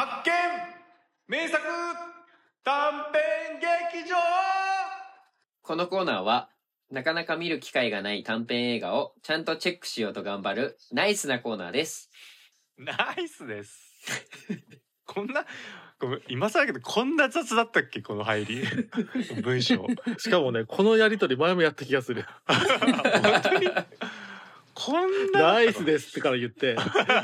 発見名作短編劇場。 このコーナーはなかなか見る機会がない短編映画をちゃんとチェックしようと頑張るナイスなコーナーです。 ナイスです。こんな今更だけどこんな雑だったっけこの入り文章。 しかもねこのやりとり前もやった気がする。 本当にこんなナイスですってから言って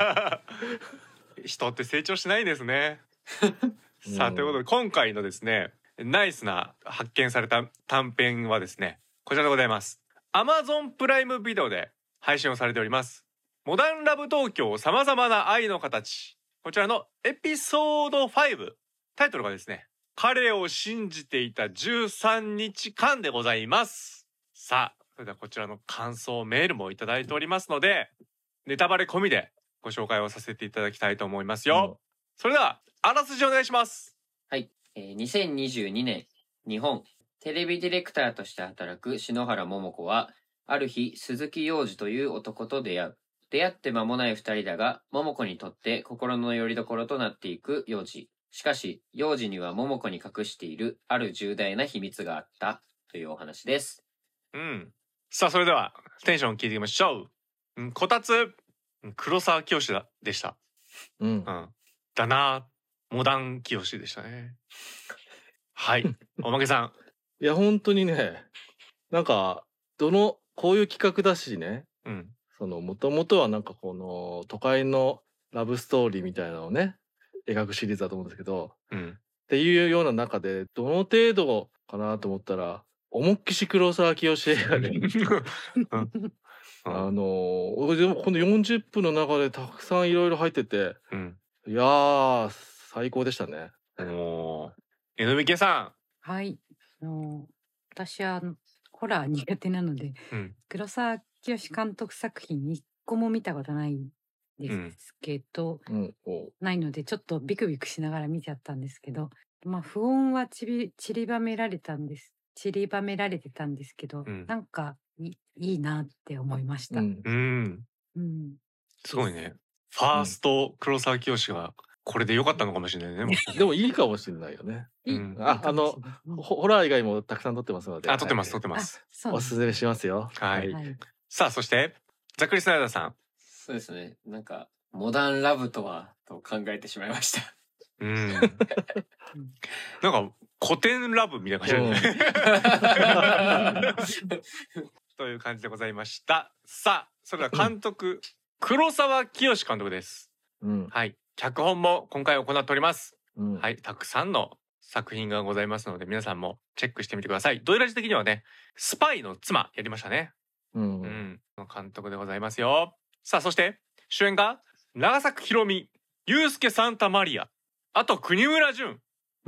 人って成長しないですね。さあということで今回のですねナイスな発見された短編はですねこちらでございます。 Amazon プライムビデオで配信をされておりますモダンラブ東京さまざまな愛の形、こちらのエピソード5、タイトルがですね彼を信じていた13日間でございます。さあそれではこちらの感想メールもいただいておりますのでネタバレ込みでご紹介をさせていただきたいと思いますよ。それではあらすじお願いします。 はい、2022年日本テレビディレクターとして働く篠原桃子はある日鈴木洋二という男と出会って間もない二人だが桃子にとって心の拠り所となっていく洋二。しかし洋二には桃子に隠しているある重大な秘密があったというお話です。 さあそれではテンション聞いていきましょう。こたつ黒沢清でした。だなモダン清でしたね。はいおまけさん。 いや本当にねなんかこういう企画だしね、もともとはなんかこの都会のラブストーリーみたいなのをね描くシリーズだと思うんですけど、っていうような中でどの程度かなと思ったら思いっきし黒沢清映画ででもこの40分の中でたくさんいろいろ入ってて、いやー最高でしたね。 NBK さん。 はい、私はホラー苦手なので、黒沢清監督作品一個も見たことないですけど、ないのでちょっとビクビクしながら見ちゃったんですけど、まあ不穏は散りばめられてたんですけど、なんかいいなって思いました。 すごいね。ファースト黒沢清がこれで良かったのかもしれないね。 でもいいかもしれないよね。ホラー以外もたくさん撮ってますので。撮ってます。おすすめしますよ。 はい。さあそしてざっくりスナイダーさん。 そうですね。なんかモダンラブとはと考えてしまいました。 なんか古典ラブみたいな感じという感じでございました。さあそれでは監督黒沢清監督です。はい。脚本も今回行っております。はい。たくさんの作品がございますので皆さんもチェックしてみてください。ドイラジ的にはねスパイの妻やりましたね。監督でございますよ。さあそして主演が長作ひろみ、ユースケ・サンタマリア、あと国村淳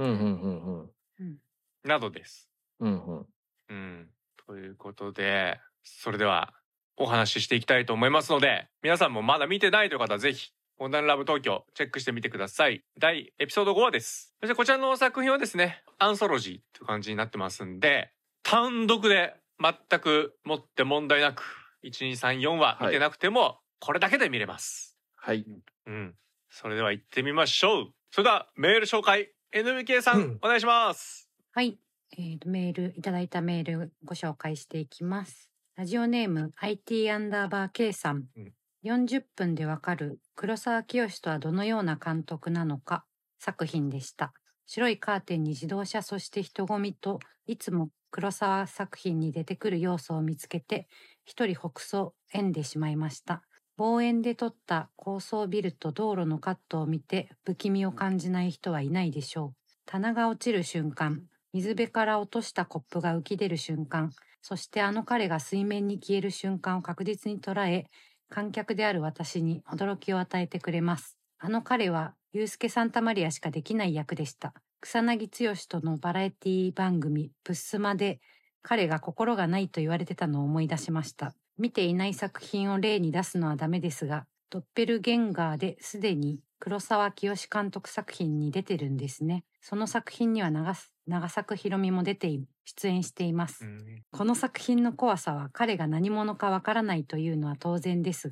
などです。ということでそれではお話ししていきたいと思いますので皆さんもまだ見てないという方はぜひモダンラブ東京チェックしてみてください。エピソード5話です。そしてこちらの作品はですねアンソロジーという感じになってますんで単独で全くもって問題なく1234話見てなくてもこれだけで見れます。はい。それでは行ってみましょう。それではメール紹介 NBK さん、お願いします。 はい、いただいたメールご紹介していきます。ラジオネーム IT_K さん。40分でわかる黒沢清とはどのような監督なのか作品でした。白いカーテンに自動車そして人混みといつも黒沢作品に出てくる要素を見つけて一人北総んでしまいました。望遠で撮った高層ビルと道路のカットを見て不気味を感じない人はいないでしょう。棚が落ちる瞬間、水辺から落としたコップが浮き出る瞬間、そしてあの彼が水面に消える瞬間を確実に捉え、観客である私に驚きを与えてくれます。あの彼はユースケ・サンタマリアしかできない役でした。草薙剛とのバラエティ番組プッスマで彼が心がないと言われてたのを思い出しました。見ていない作品を例に出すのはダメですが、ドッペルゲンガーですでに黒沢清監督作品に出てるんですね。その作品には長作ひろみも出演しています。この作品の怖さは彼が何者かわからないというのは当然ですが、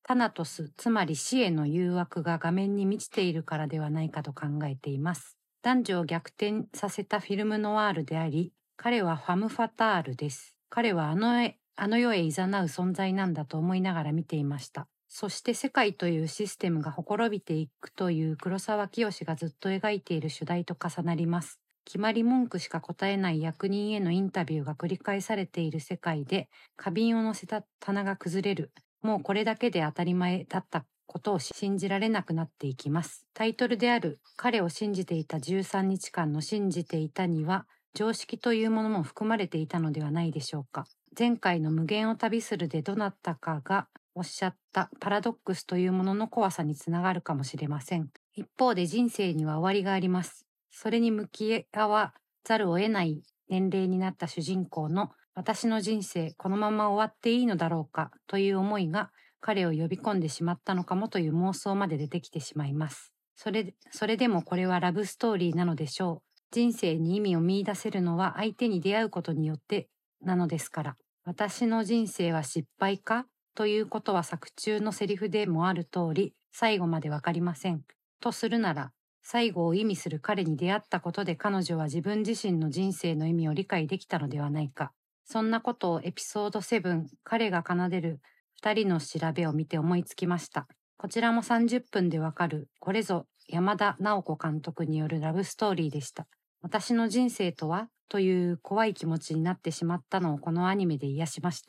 タナトス、つまり死への誘惑が画面に満ちているからではないかと考えています。男女を逆転させたフィルムノワールであり、彼はファム・ファタールです。彼はあの世へ誘う存在なんだと思いながら見ていました。そして世界というシステムがほころびていくという黒沢清がずっと描いている主題と重なります。決まり文句しか答えない役人へのインタビューが繰り返されている世界で、花瓶を乗せた棚が崩れる。もうこれだけで当たり前だったことを信じられなくなっていきます。タイトルである彼を信じていた13日間の信じていたには常識というものも含まれていたのではないでしょうか。前回の無限を旅するでどなたかがおっしゃったパラドックスというものの怖さにつながるかもしれません。一方で人生には終わりがあります。それに向き合わざるを得ない年齢になった主人公の私の人生このまま終わっていいのだろうかという思いが彼を呼び込んでしまったのかもという妄想まで出てきてしまいます。それでもこれはラブストーリーなのでしょう。人生に意味を見出せるのは相手に出会うことによってなのですから。私の人生は失敗かということは作中のセリフでもある通り、最後までわかりません。とするなら、最後を意味する彼に出会ったことで彼女は自分自身の人生の意味を理解できたのではないか。そんなことをエピソード7、彼が奏でる2人の調べを見て思いつきました。こちらも30分でわかる、これぞ山田直子監督によるラブストーリーでした。私の人生とはという怖い気持ちになってしまったのをこのアニメで癒しました。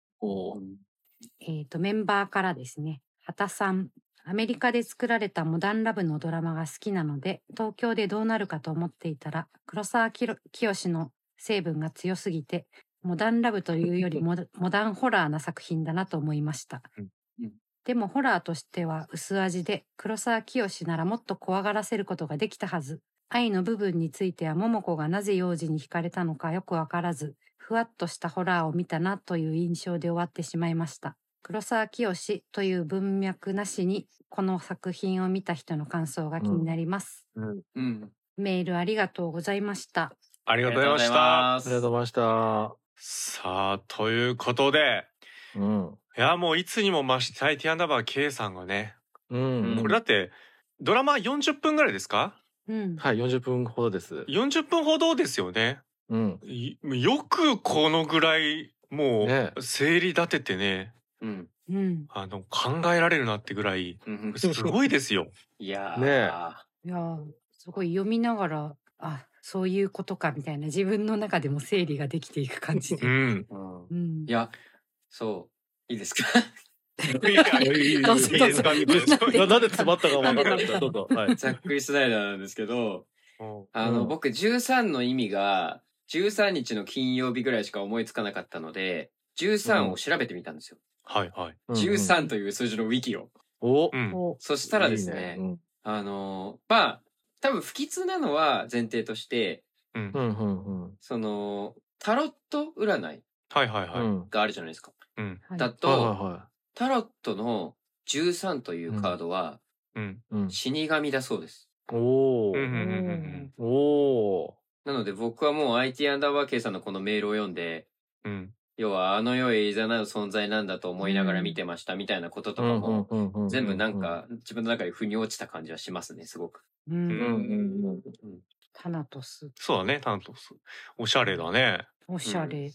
メンバーからですね、畑さん。アメリカで作られたモダンラブのドラマが好きなので、東京でどうなるかと思っていたら、黒沢清の成分が強すぎて、モダンラブというよりモダンホラーな作品だなと思いました。でもホラーとしては薄味で、黒沢清ならもっと怖がらせることができたはず。愛の部分については桃子がなぜ幼児に惹かれたのかよくわからず、ふわっとしたホラーを見たなという印象で終わってしまいました。黒沢清という文脈なしにこの作品を見た人の感想が気になります。メールありがとうございました。 ありがとうございました。 ありがとうございました。 さあ、ということで、いやもういつにも増してITアンダーバー K さんがね、これだってドラマ40分ぐらいですか？ はい、40分ほどです。 40分ほどですよね。よくこのぐらいもう整理立ててね、考えられるなってぐらいすごいですよ。 いやすごい読みながら、あ、そういうことかみたいな自分の中でも整理ができていく感じで。 いや、そういいですか？ いいですか？ なんで詰まったか分からなかった。 ざっくりスナイダーなんですけど、僕13の意味が13日の金曜日ぐらいしか思いつかなかったので、13を調べてみたんですよ。 はいはい。 13という数字のウィキを。そしたらですね、まあ多分不吉なのは前提として、そのタロット占いがあるじゃないですか。だとタロットの13というカードは死神だそうです。なので僕はもう IT アンダーバー K さんのこのメールを読んで、要はあの世へ誘う存在なんだと思いながら見てましたみたいなこととかも全部なんか自分の中で腑に落ちた感じはしますね、すごく。 タナトス。 そうだね、タナトス。おしゃれだね。 おしゃれ。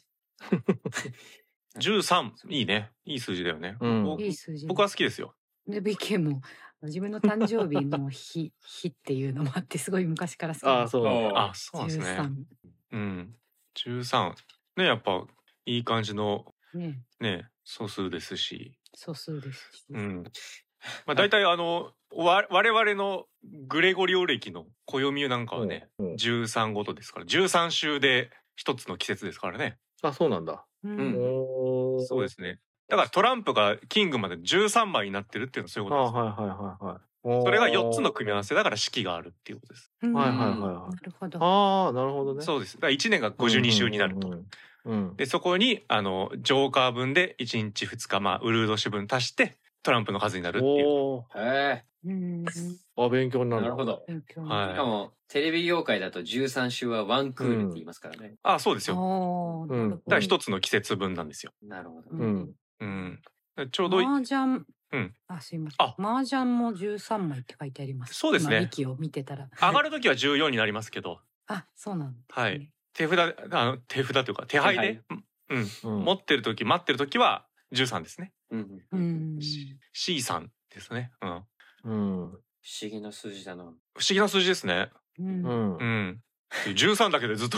13、いいね。いい数字だよね。 いい数字。 僕は好きですよ。 で、BK も自分の誕生日の日っていうのもあってすごい昔から好きです。 あ、そうなんですね。13。ね、やっぱいい感じのね、素数ですし。 素数ですし。 まあ大体我々のグレゴリオ暦の暦なんかはね、13ごとですから13週で一つの季節ですからね。 あ、そうなんだ。 そうですね。だからトランプがキングまで13枚になってるっていうのはそういうことです。それが4つの組み合わせだから四季があるっていうことです。 なるほど。 ああ、なるほどね。 そうです。だから1年が52週になると。でそこにジョーカー分で1日2日ウルード氏分足してトランプの数になるっていう。 勉強になる。 なるほど。しかもテレビ業界だと13週はワンクールって言いますからね。 あ、そうですよ。だから一つの季節分なんですよ。 なるほど。 ちょうど麻雀あ、すいません。麻雀も13枚って書いてあります。 そうですね。 今息を見てたら。 上がるときは14になりますけど。 あ、そうなんですね。 はい。手札というか手配で、持ってるとき待ってるときは13ですね。C さんですね。 不思議な数字だな。 不思議な数字ですね。13だけでずっと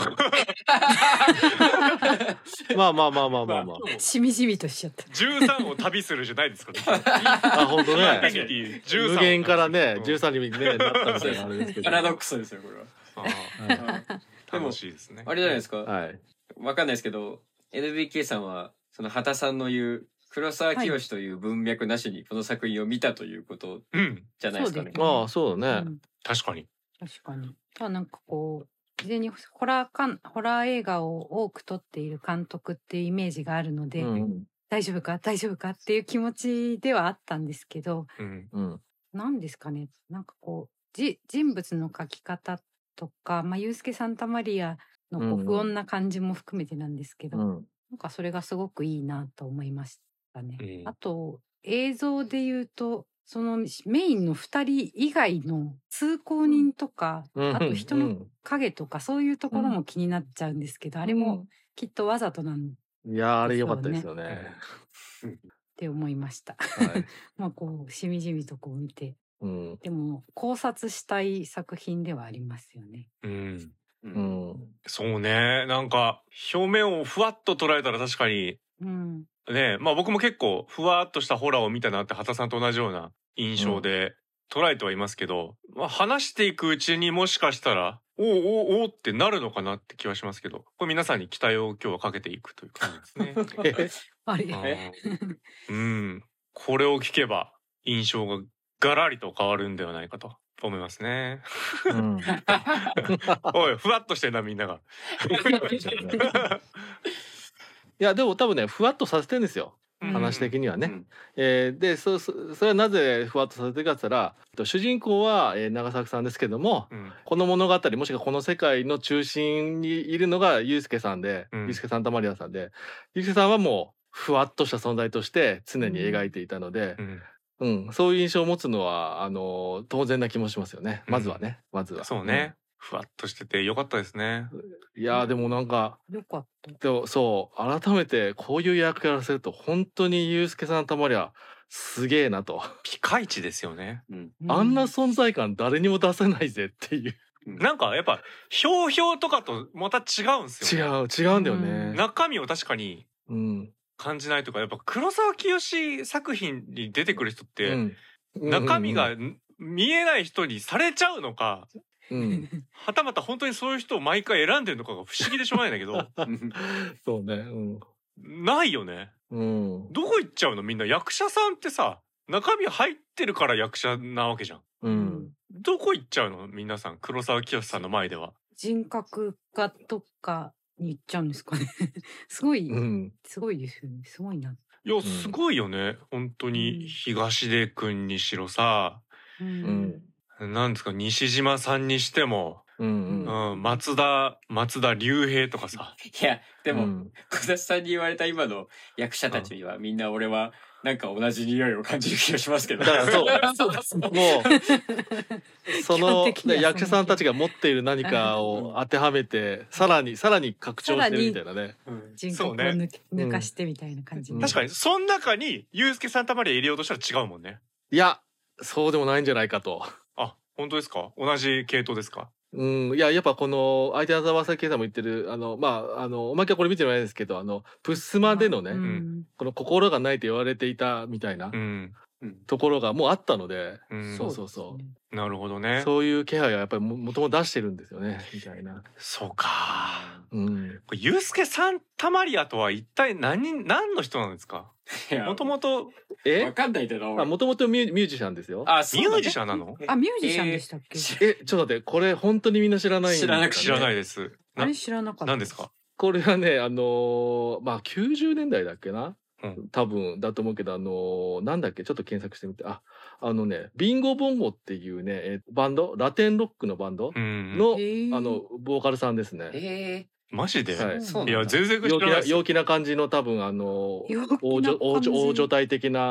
まあしみじみとしちゃった。 13を旅するじゃないですか。 あ、本当ね。無限からね、13にねなったみたいなあれですけど。 パラドックスですよこれは。 楽しいですね。 あれじゃないですか。わかんないですけど、NBK さんはその畑さんの言う黒沢清という文脈なしにこの作品を見たということじゃないですかね。 ああ、そうだね。 確かに。 確かに。なんかこう。事前にホラー映画を多く撮っている監督っていうイメージがあるので、大丈夫かっていう気持ちではあったんですけど、なんですかね、なんかこう人物の描き方とか、ユースケ・サンタマリアのこう不穏な感じも含めてなんですけど、なんかそれがすごくいいなと思いましたね。あと映像で言うとそのメインの2人以外の通行人とか、あと人の影とかそういうところも気になっちゃうんですけど、あれもきっとわざとなんですよね。 いや、あれ良かったですよね。 って思いました。こうしみじみとこう見て、でも考察したい作品ではありますよね。 そうね、なんか表面をふわっと捉えたら確かに。ね、僕も結構ふわっとしたホラーを見たなって畑さんと同じような印象で捉えてはいますけど、話していくうちにもしかしたらおってなるのかなって気はしますけど、これ皆さんに期待を今日はかけていくという感じですね。これを聞けば印象がガラリと変わるんではないかと思いますね。おい、ふわっとしてんなみんなが。 いやでも多分ね、ふわっとさせてるんですよ、話的にはね。でそれはなぜふわっとさせてるかって言ったら、主人公は長作さんですけども、この物語もしくはこの世界の中心にいるのがユースケさんで、ユースケ・サンタマリアさんで、ユースケさんはもうふわっとした存在として常に描いていたので、そういう印象を持つのは当然な気もしますよね。まずは。 そうね。ふわっとしてて良かったですね。 いやでもなんか良かった。 でもそう改めてこういう役やらせると本当にユースケ・サンタマリアすげえなと。 ピカイチですよね。 あんな存在感誰にも出せないぜっていう。 なんかやっぱひょうとかとまた違うんですよね。 違うんだよね。 中身を確かに感じないとか、やっぱ黒沢清作品に出てくる人って中身が見えない人にされちゃうのか。はたまた本当にそういう人を毎回選んでるのかが不思議でしょうがないんだけど。 そうね。 ないよね。どこ行っちゃうのみんな。役者さんってさ、中身入ってるから役者なわけじゃん。どこ行っちゃうの皆さん、黒沢清さんの前では。 人格がどっかに行っちゃうんですかね。すごいですよね。すごいな。 いや、すごいよね。本当に東出くんにしろさ。なんですか、西島さんにしても、松田龍平とかさ。 いやでも小田さんに言われた今の役者たちにはみんな俺はなんか同じ匂いを感じる気がしますけど。 そうですね。もうその役者さんたちが持っている何かを当てはめてさらに拡張してるみたいなね。 人格を抜かしてみたいな感じ。 確かにその中にユースケ・サンタマリア入れようとしたら違うもんね。 いやそうでもないんじゃないかと。 本当ですか？同じ系統ですか？ いややっぱこの相手の沢崎さんも言ってるおまけはこれ見てないですけどプッスマでのね、この心がないと言われていたみたいなところがもうあったので、そうなるほどね。 そういう気配がやっぱりもともと出してるんですよねみたいな。 そうか。ユースケ・サンタマリアとは一体何の人なんですか？もともとわかんないけど。 もともとミュージシャンですよ。 ミュージシャンなの？ ミュージシャンでしたっけ？ ちょっと待って、これ本当にみんな知らないんですかね？ 知らないです。 あれ知らなかった。 何ですか？ これはね90年代だっけな、多分だと思うけどなんだっけ、ちょっと検索してみて、ビンゴボンゴっていうねバンド、ラテンロックのバンドのボーカルさんですね。 マジで？ いや全然陽気な感じの多分王女体的な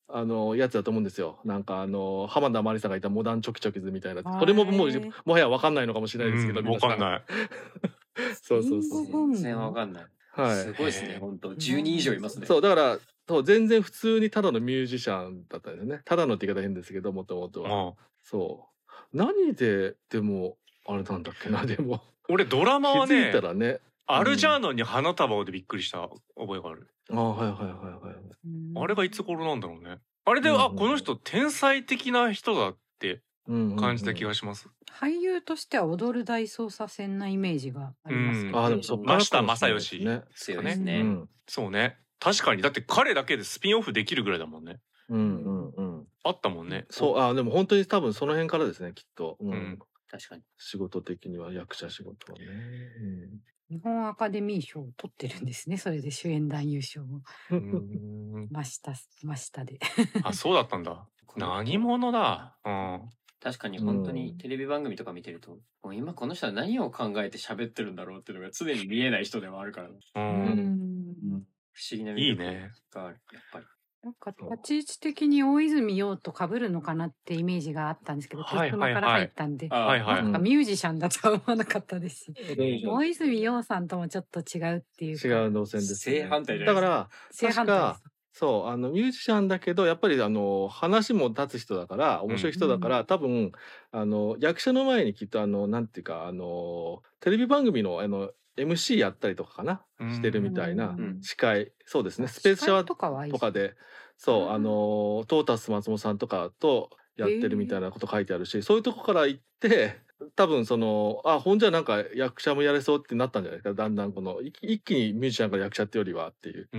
やつだと思うんですよ。なんか浜田真理さんがいたモダンチョキチョキズみたいな。 あーこれももはや分かんないのかもしれないですけど、 わ皆さんかんない。 そうそうそう。 全然わかんない。 はい。 すごいですね、本当10人以上いますね。 そうだからそう全然普通にただのミュージシャンだったんですね。ただのって言い方変ですけど、もともとは。そう何ででもあれなんだっけな、でも俺ドラマは気づいねたらね、 アルジャーノンに花束でびっくりした覚えがある。 ああはいはいはいはい。 あれがいつ頃なんだろうね。あれで、 うんうんあ、この人天才的な人だって感じた気がしします。 俳優としては踊る大捜査線なイメージがありますけど、 あでもそっから増田正義ね。 強いですね。 そうね。確かにだって彼だけでスピンオフできるぐらいだもんね。あったもんね。 そうでも本当に多分その辺からですね、きっと。 確かに。 仕事的には役者仕事はね。 日本アカデミー賞を取ってるんですね。それで主演男優賞を真下で。 あ、そうだったんだ。何者だ。 確かに本当にテレビ番組とか見てると、もう今この人は何を考えて喋ってるんだろうっていうのが常に見えない人ではあるから、不思議な魅力がある、やっぱり。 なんか立ち位置的に大泉洋と被るのかなってイメージがあったんですけど、テスマから入ったんで、なんかミュージシャンだとは思わなかったですし、大泉洋さんともちょっと違うっていうか。 違う路線です、 正反対じゃないですか。だから正反対です。 そうミュージシャンだけどやっぱり話も立つ人だから面白い人だから、多分役者の前にきっとなんていうかテレビ番組のMC やったりとかかな、してるみたいな、司会、そうですね、スペースシャワーとかでそうトータス松本さんとかとやってるみたいなこと書いてあるし、そういうとこから行って多分ほんじゃなんか役者もやれそうってなったんじゃないですか。だんだん一気にミュージシャンから役者ってよりはっていう。きっと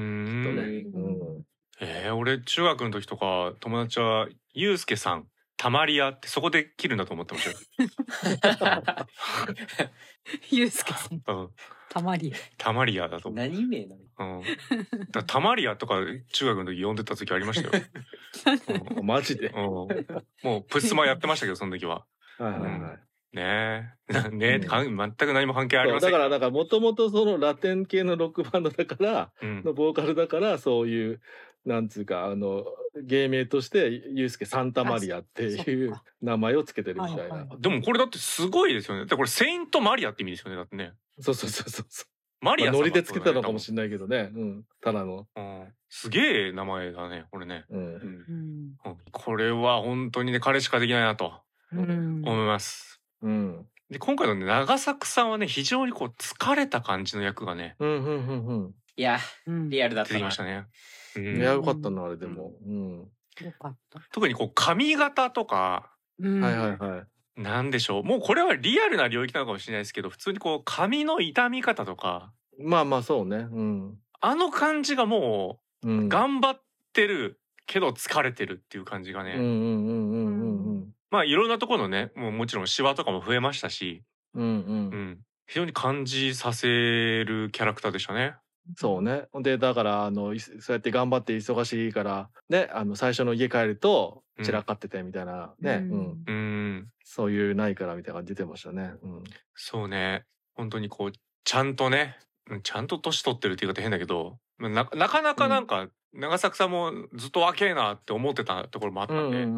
ね。俺中学の時とか友達はユうスケさんたまり屋ってそこで切るんだと思ってましたよ。 ユうスケさん。たまり屋だと。 何名なの？たまり屋とか中学の時呼んでた時ありましたよ。 マジで。 もうプスマやってましたけどその時は。ねえ全く何も関係ありません。 だからもともとそのラテン系のロックバンドだからのボーカルだからそういうなんつうか芸名としてユースケサンタマリアっていう名前をつけてるみたいな。 でもこれだってすごいですよね。これセイントマリアって意味ですよね。だってね。 そう。マリアノリでつけたのかもしれないけどね。ただの。 すげえ名前だねこれね。これは本当にね彼しかできないなと思います。で今回のね長作さんはね非常にこう疲れた感じの役がね。 いやリアルだったな。 出てきましたね。 いやよかったなあれでも。 よかった。 特にこう髪型とか。なんでしょう、もうこれはリアルな領域なのかもしれないですけど、普通にこう髪の傷み方とか、 まあそうね、 あの感じがもう頑張ってるけど疲れてるっていう感じがね、まあいろんなところのね、もちろんシワとかも増えましたし、非常に感じさせるキャラクターでしたね。 そうね。でだからそうやって頑張って忙しいからね、最初の家帰ると散らかっててみたいなね、そういうないからみたいな感じ出てましたね。 そうね。本当にこうちゃんとね、ちゃんと年取ってるって言い方変だけど、なかなかなんか長作さんもずっと若えなって思ってたところもあったんで。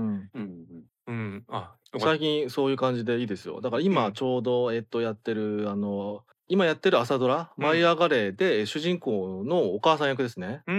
最近そういう感じでいいですよ。だから今ちょうどやってる今やってる朝ドラ「舞い上がれ」で主人公のお母さん役ですね。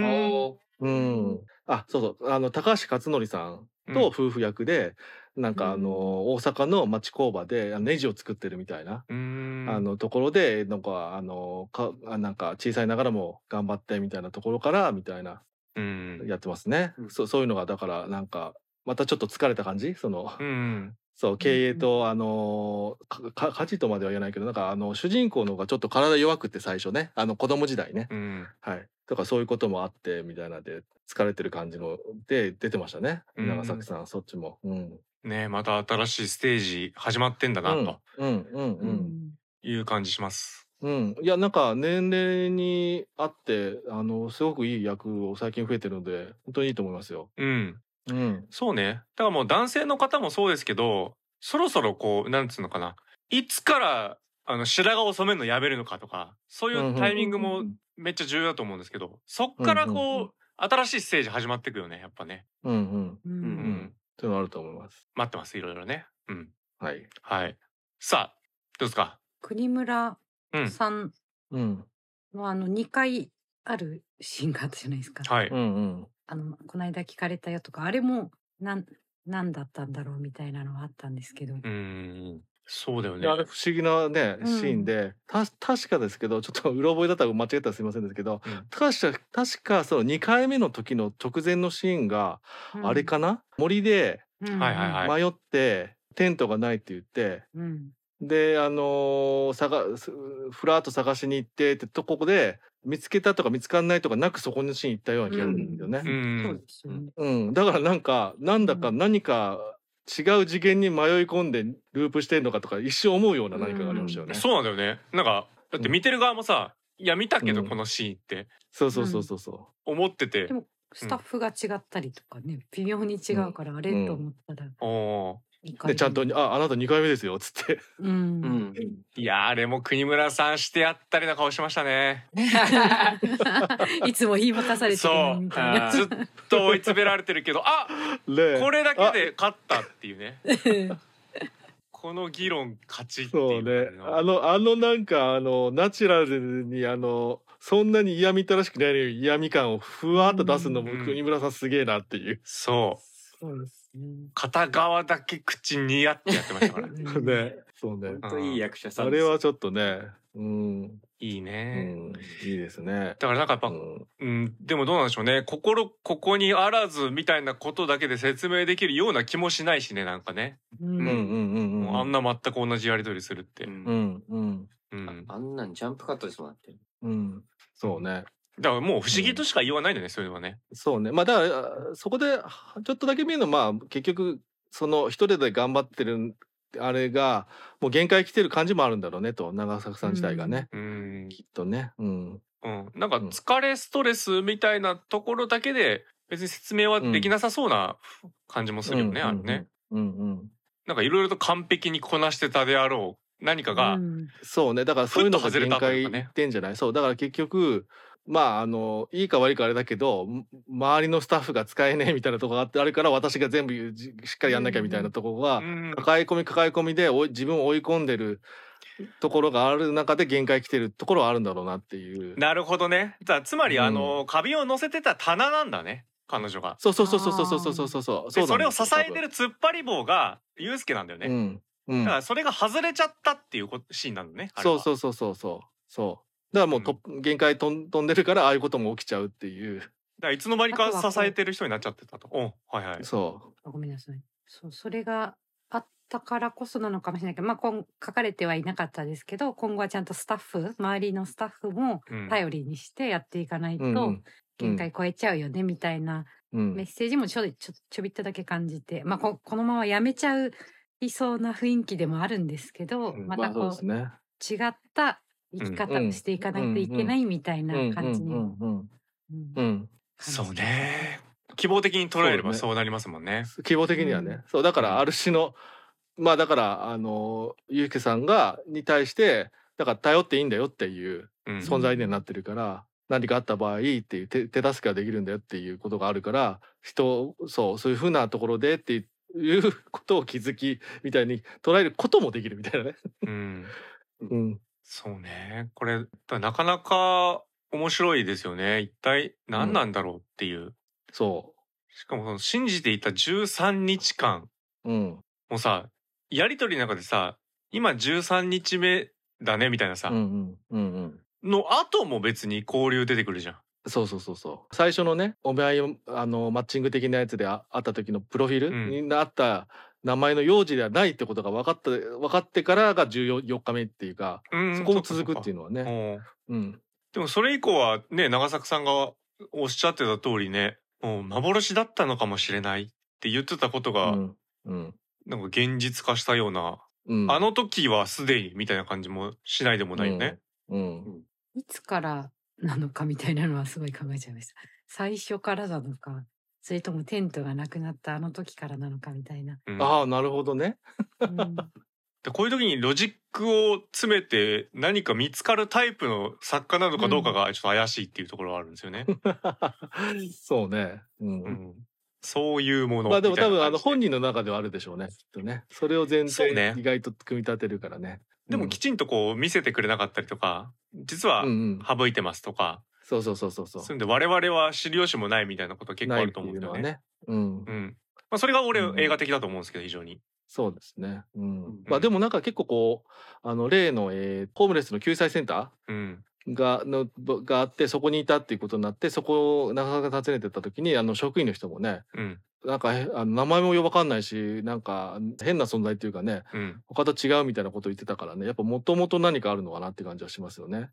そう高橋克典さんと夫婦役でなんか大阪の町工場でネジを作ってるみたいなところでなんかなんか小さいながらも頑張ってみたいなところからみたいなやってますね。そういうのがだからなんかまたちょっと疲れた感じそう経営と家事とまでは言えないけどなんか主人公の方がちょっと体弱くて最初ね子供時代ね、とかそういうこともあってみたいなで疲れてる感じので出てましたね、長作さんそっちも。 ねまた新しいステージ始まってんだなという感じします。 いやなんか年齢にあってすごくいい役を最近増えてるので本当にいいと思いますよ。 そうね。だからもう男性の方もそうですけど、そろそろこうなんつうのかな、いつから白髪を染めるのやめるのかとか、そういうタイミングもめっちゃ重要だと思うんですけど、そっからこう新しいステージ始まっていくよねやっぱね。 うんうん。 うんっていうのあると思います。 待ってますいろいろね。 はいはい。さあどうですか。 国村さんの 2回あるシーンがあったじゃないですか。 はい。 この間聞かれたよとか、あれも何だったんだろうみたいなのはあったんですけど。 そうだよね。 あれ不思議なねシーンで、確かですけど、ちょっとうろ覚えだったら間違ったらすみませんですけど、確かその2回目の時の直前のシーンが、あれかな、森で迷ってテントがないって言って、でふらっと探しに行ってってとこで見つけたとか見つかんないとかなくそこのシーン行ったような気がするんですよね。だからなんだか何か違う次元に迷い込んでループしてんのかとか一瞬思うような何かがありましたよね。 そうなんだよね。なんかだって見てる側もさ、いや見たけどこのシーンってそう思ってて、 でもスタッフが違ったりとかね、微妙に違うからあれと思ったら、 でちゃんとあなた2回目ですよっつって、 いやあれも国村さんしてやったりな顔しましたね。 いつも言い任されてるみたいな。 ずっと追い詰められてるけど、これだけで勝ったっていうね。この議論勝ちっていう。 そうね。なんかナチュラルにそんなに嫌みったらしくないのに嫌味感をふわっと出すのも国村さんすげえなっていう。 そうですね。片側だけ口にやってましたからね。 そうね。 本当いい役者さん。 あれはちょっとね、 いいね。 いいですね。 だからなんかやっぱ、でもどうなんでしょうね。ここにあらずみたいなことだけで説明できるような気もしないしね、なんかね。あんな全く同じやり取りするって。あんなんジャンプカットですもんって。 そうね。 だからもう不思議としか言わないんだよね、そういうのはね。 そうね。まあだからそこでちょっとだけ見るのまあ結局その一人で頑張ってるあれがもう限界来てる感じもあるんだろうねと、長作さん自体がね、きっとね。 なんか疲れストレスみたいなところだけで別に説明はできなさそうな感じもするよね、あれね。なんかいろいろと完璧にこなしてたであろう何かが、 そうね。だからそういうのが限界いってんじゃない。そうだから結局まあいいか悪いかあれだけど周りのスタッフが使えねえみたいなところがあるから私が全部しっかりやんなきゃみたいなところが抱え込みで自分を追い込んでるところがある中で限界来てるところはあるんだろうなっていう。 なるほどね。つまり花瓶を乗せてた棚なんだね、彼女が。 そう。 それを支えてる突っ張り棒がユウスケなんだよね。だからそれが外れちゃったっていうシーンなんだね。 そう。だからもう限界飛んでるからああいうことも起きちゃうっていう。だからいつの間にか支えてる人になっちゃってたと。 そうごめんなさい。それがあったからこそなのかもしれないけど、まあ書かれてはいなかったですけど、今後はちゃんと周りのスタッフも頼りにしてやっていかないと限界超えちゃうよねみたいなメッセージもちょびっとだけ感じて、まあこのままやめちゃいそうな雰囲気でもあるんですけど、またこう違った生き方をしていかないといけないみたいな感じにも。 そうね。希望的に捉えればそうなりますもんね。 希望的にはね。そうだからある種のまあだからゆうすけさんに対してだから頼っていいんだよっていう存在になってるから、何かあった場合っていう手助けができるんだよっていうことがあるから、そういうふうなところでっていうことを気づきみたいに捉えることもできるみたいなね。 そうね。これなかなか面白いですよね。一体何なんだろうっていう。しかもその信じていた13日間もさ、やり取りの中でさ、今13日目だねみたいなさ、の後も別に交流出てくるじゃん。 そう。最初のね、お見合いマッチング的なやつで会った時のプロフィールになった名前の幼児ではないってことが分かってからが14日目っていうか、そこも続くっていうのはね。 でもそれ以降はね、長作さんがおっしゃってた通りね、もう幻だったのかもしれないって言ってたことが、なんか現実化したような、あの時はすでにみたいな感じもしないでもないよね。 いつからなのかみたいなのはすごい考えちゃいました。最初からなのか、それともテントがなくなったあの時からなのかみたいな。 ああ、なるほどね。 でこういう時にロジックを詰めて何か見つかるタイプの作家なのかどうかがちょっと怪しいっていうところはあるんですよね。 そうね。 そういうものまあでも多分本人の中ではあるでしょうね。きっとね。それを前提に意外と組み立てるからね。 でもきちんとこう見せてくれなかったりとか、実は省いてますとか。 そう。 そんで我々は知る由もないみたいなこと結構あると思うんですよね。まあそれが俺映画的だと思うんですけど非常に。 そうですね。まあでもなんか結構こう例のホームレスの救済センターがあってそこにいたっていうことになってそこをなかなか訪ねてった時に職員の人もね。なんか名前も分かんないしなんか変な存在っていうかね、他と違うみたいなことを言ってたからねやっぱもともと何かあるのかなって感じはしますよね。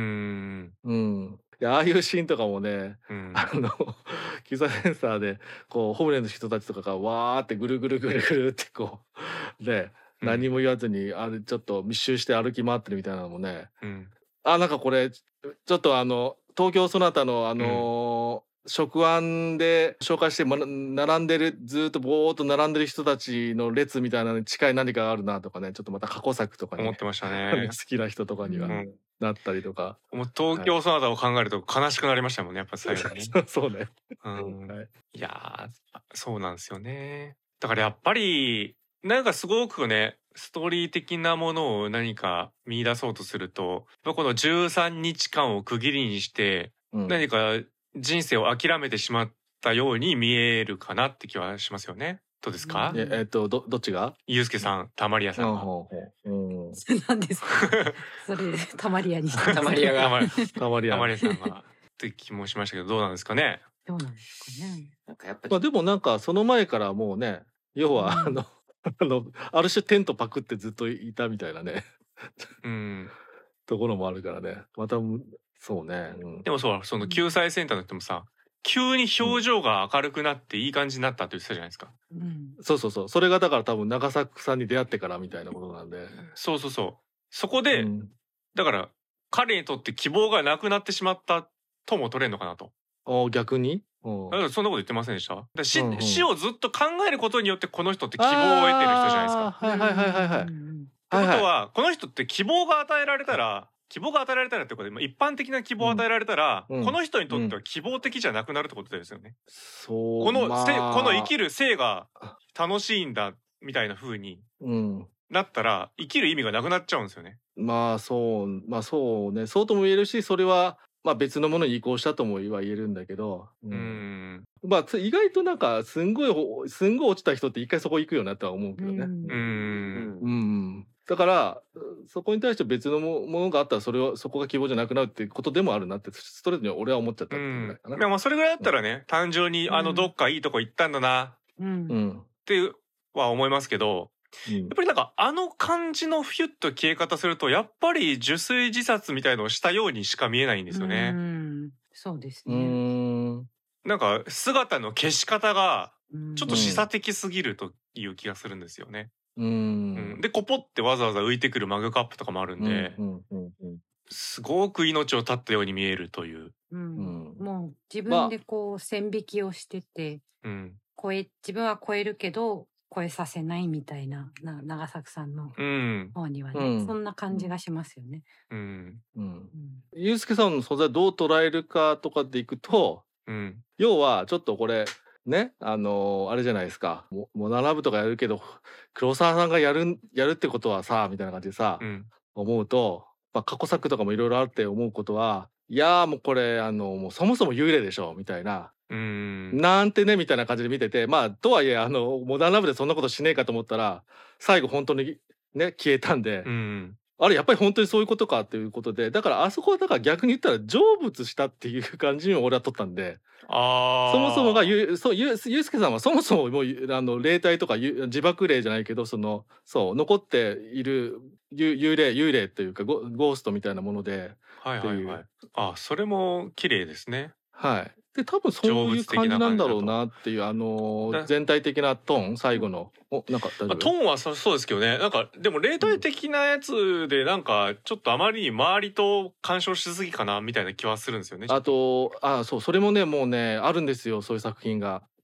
ああいうシーンとかもね、救済センサーでこうホームレスの人たちとかがわーってぐるぐるってこうで何も言わずにちょっと密集して歩き回ってるみたいなのもね、なんかこれちょっと東京その他の食案で紹介して並んでるずっとぼーっと並んでる人たちの列みたいなのに近い何かがあるなとかねちょっとまた過去作とかに、 思ってましたね好きな人とかにはなったりとか、 もう東京その他を考えると悲しくなりましたもんねやっぱ最後にね。 そうね。 いやそうなんですよね。だからやっぱりなんかすごくねストーリー的なものを何か見出そうとするとこの13日間を区切りにして何か人生を諦めてしまったように見えるかなって気はしますよね。どうですか？ どっちが？ ゆうすけさん、たまりやさんが。 なんですか？それたまりやにしてたまりやがたまりやさんがって気もしましたけどどうなんですかね。 どうなんですかね。 なんかやっぱまあでもなんかその前からもうね要はある種テントパクってずっといたみたいなねところもあるからねまたそうね、 でもその救済センターの人もさ急に表情が明るくなっていい感じになったって言ってたじゃないですか。 そうそれがだから多分長作さんに出会ってからみたいなことなんでそうそこで、だから彼にとって希望がなくなってしまったとも取れるのかなと。 逆にそんなこと言ってませんでした？死をずっと考えることによってこの人って希望を得てる人じゃないですか。ってことはこの人って希望が与えられたらってことで一般的な希望を与えられたら、この人にとっては希望的じゃなくなるってことですよね。この生きる生が楽しいんだみたいな風になったら生きる意味がなくなっちゃうんですよね。 まあそうねそうとも言えるしそれはまあ別のものに移行したとも言えるんだけど、まあ意外となんかすんごい落ちた人って一回そこ行くよなとは思うけどね。だからそこに対して別のものがあったらそこが希望じゃなくなるっていうことでもあるなってストレートに俺は思っちゃったっていうぐらいかな。 まあそれぐらいだったらね、単純にどっかいいとこ行ったんだなっては思いますけど、やっぱりなんか感じのフィュッと消え方するとやっぱり受水自殺みたいのをしたようにしか見えないんですよね。 そうですね。 なんか姿の消し方がちょっと示唆的すぎるという気がするんですよね。でコポってわざわざ浮いてくるマグカップとかもあるんで、すごく命を絶ったように見えるという。 もう自分でこう線引きをしてて、自分は超えるけど超えさせないみたいな長作さんの方にはね、そんな感じがしますよね。 ゆうすけさんの素材どう捉えるかとかでいくと、要はちょっとこれねあれじゃないですか、モナラブとかやるけど黒沢さんがやるってことはさみたいな感じでさ、思うと、まあ、過去作とかもいろいろあって思うことはいやもうこれもうそもそも幽霊でしょみたいな。なんてねみたいな感じで見てて、まあとはいえモダンラブでそんなことしねえかと思ったら最後本当にね消えたんで、あれやっぱり本当にそういうことかっていうことで、だからあそこはだから逆に言ったら成仏したっていう感じに俺は取ったんで、そもそもがゆうすけさんはそもそももう霊体とか自爆霊じゃないけどそう残っている幽霊というかゴーストみたいなもので、 それも綺麗ですね。 で多分そういう感じなんだろうなっていう全体的なトーン最後のなんかトーンはそうですけどね、なんかでも霊体的なやつでなんかちょっとあまりに周りと干渉しすぎかなみたいな気はするんですよね。 そうそれもねもうねあるんですよそういう作品が。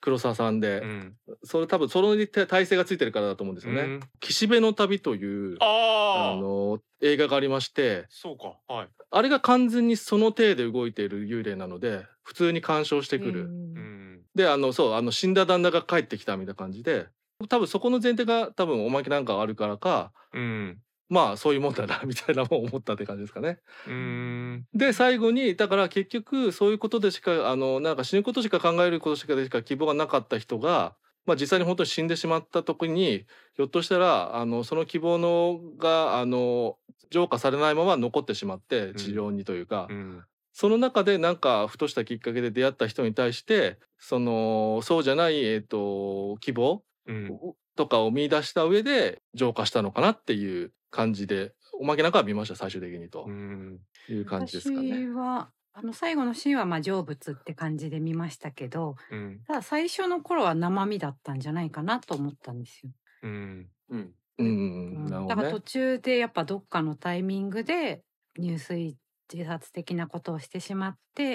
黒沢さんで、それ多分その体制がついてるからだと思うんですよね。岸辺の旅という映画がありまして、 そうか、はい、 あれが完全にその体で動いている幽霊なので普通に干渉してくる。でそう死んだ旦那が帰ってきたみたいな感じで、多分そこの前提が多分おまけなんかあるからか、まあそういうもんだなみたいなもん思ったって感じですかね。で最後にだから結局そういうことでしかなんか死ぬことしか考えることしか希望がなかった人が、まあ、実際に本当に死んでしまった時にひょっとしたらその希望のが浄化されないまま残ってしまって地上にというか、その中でなんかふとしたきっかけで出会った人に対してそうじゃない、希望、とかを見出した上で浄化したのかなっていう感じで、おまけなんかは見ました最終的にという感じですかね。 私は最後のシーンはまあ成仏って感じで見ましたけど、ただ最初の頃は生身だったんじゃないかなと思ったんですよ。だから途中でやっぱどっかのタイミングで入水自殺的なことをしてしまって、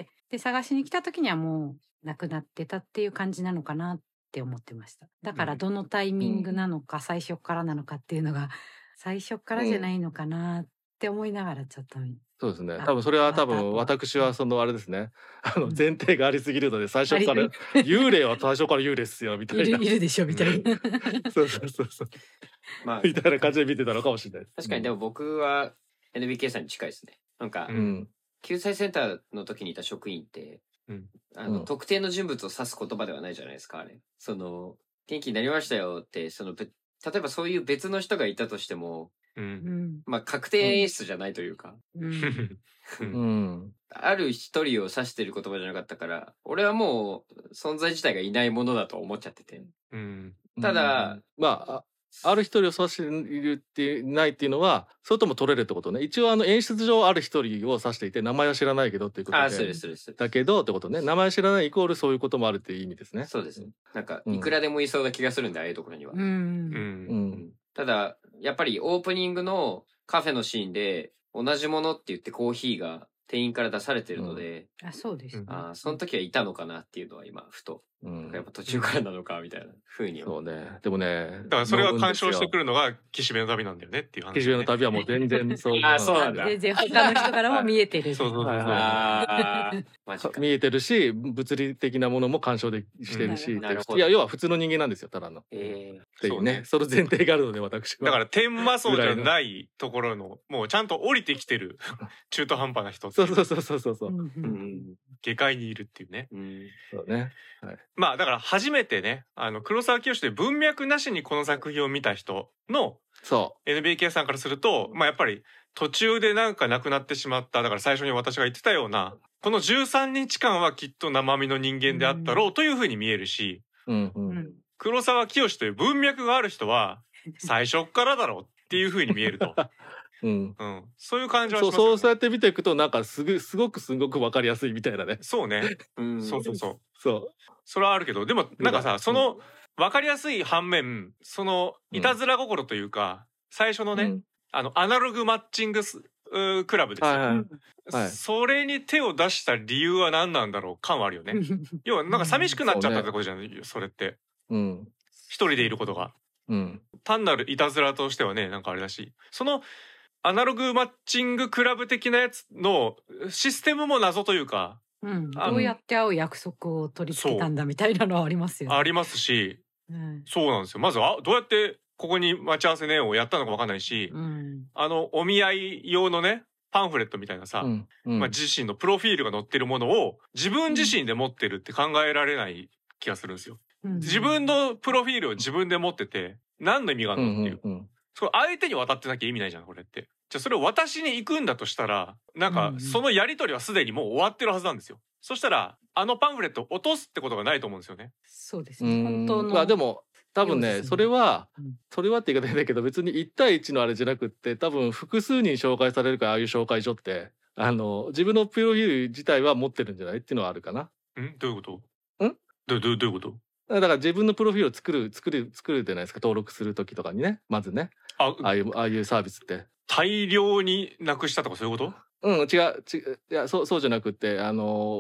で探しに来た時にはもう亡くなってたっていう感じなのかなって思ってました。だからどのタイミングなのか、最初からなのかっていうのが最初からじゃないのかなって思いながらちょっとそうですね。多分それは多分私はあれですね。前提がありすぎるので最初から幽霊は最初から幽霊っすよみたいな。 いるでしょみたいな。 そう。まあみたいな感じで見てたのかもしれないです。 確かにでも僕は NBK さんに近いですね。なんか、救済センターの時にいた職員って、特定の人物を指す言葉ではないじゃないですか、あれ。元気になりましたよって、例えばそういう別の人がいたとしても、まあ確定演出じゃないというか、ある一人を指してる言葉じゃなかったから、俺はもう存在自体がいないものだと思っちゃってて。ただ、 まあある一人を指しているってないっていうのはそれとも取れるってことね。一応演出上ある一人を指していて名前は知らないけどっていうことで。 そうですだけどってことね。名前知らないイコールそういうこともあるっていう意味ですね。 そうです。なんかいくらでもいそうな気がするんで、ああいうところには。ただやっぱりオープニングのカフェのシーンで同じものって言ってコーヒーが店員から出されてるので、 そうです、 その時はいたのかなっていうのは今ふと、やっぱ途中からなのかみたいな風には。 そうね。でもね、 だからそれが干渉してくるのが岸辺の旅なんだよねっていう話、 岸辺の旅はもう全然そう。 そうなんだ。 全然他の人からも見えてる。 見えてるし、物理的なものも干渉してるし、いや要は普通の人間なんですよ、ただの。っていうね、その前提があるので私は。 だから天魔層じゃないところのもうちゃんと降りてきてる中途半端な人。そう。下界にいるっていうね。 そうね。 まあだから初めてね、黒沢清で文脈なしにこの作品を見た人の NBK さんからすると、まあやっぱり途中でなんか亡くなってしまった、だから最初に私が言ってたようなこの13日間はきっと生身の人間であったろうというふうに見えるし、黒沢清という文脈がある人は最初からだろうっていうふうに見えると。そういう感じはしますよね。 そうやって見ていくとなんかすごく分かりやすいみたいなね。 そうね。それはあるけど、でもなんかさ、その分かりやすい反面、そのいたずら心というか、最初のね、アナログマッチングクラブですよ。それに手を出した理由は何なんだろう感はあるよね。要はなんか寂しくなっちゃったってことじゃない、それって。一人でいることが。単なるいたずらとしてはね、なんかあれだし、そのアナログマッチングクラブ的なやつのシステムも謎というか、 どうやって会う約束を取り付けたんだみたいなのはありますよね。 ありますし、そうなんですよ。まずどうやってここに待ち合わせねをやったのか分かんないし、お見合い用のねパンフレットみたいなさ、自身のプロフィールが載ってるものを自分自身で持ってるって考えられない気がするんですよ。自分のプロフィールを自分で持ってて何の意味があるのっていう。相手に渡ってなきゃ意味ないじゃんこれって。じゃあそれを渡しに行くんだとしたら、なんかそのやり取りはすでにもう終わってるはずなんですよ。そしたらパンフレットを落とすってことがないと思うんですよね。 そうですね。本当の。 でも多分ね、それはって言い方だけど、別に1対1のあれじゃなくって、多分複数人紹介されるから、ああいう紹介所って自分のプロフィール自体は持ってるんじゃないっていうのはあるかな。 どういうこと？どういうこと？ だから自分のプロフィールを作るじゃないですか、登録する時とかにね、まずね、ああいうサービスって大量になくしたとかそういうこと？ 違ういやそうじゃなくて